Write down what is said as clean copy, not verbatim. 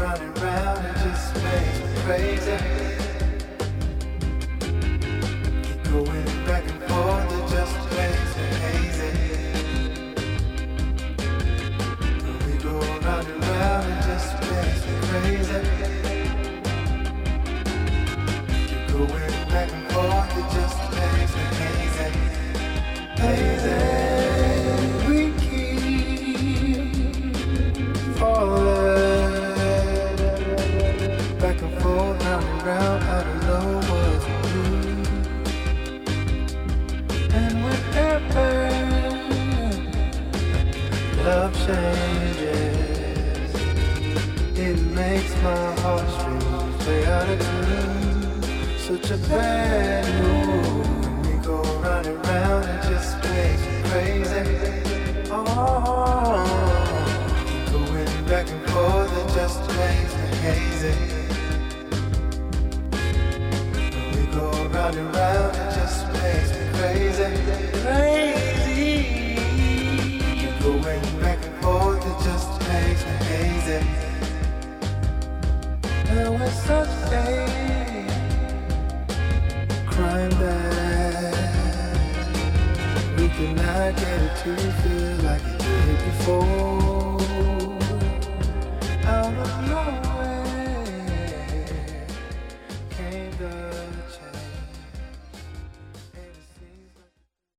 round and round, it just makes me crazy. Keep going back and forth, it just makes me hazy. When we go round and round, it just makes me crazy. Keep going back and forth, it just makes me hazy. Hazy. We keep falling back and forth, round and round. I don't know what to do. And whenever love changes, it makes my heartstrings play out of tune. Such a bad move. When we go round and round, it just makes me crazy. Oh, going back and forth, it just makes me hazy. When we go round and round, it just makes me crazy. Crazy. Going back and forth, it just makes me hazy. Now we're such a crime that we cannot get it to feel like it did before.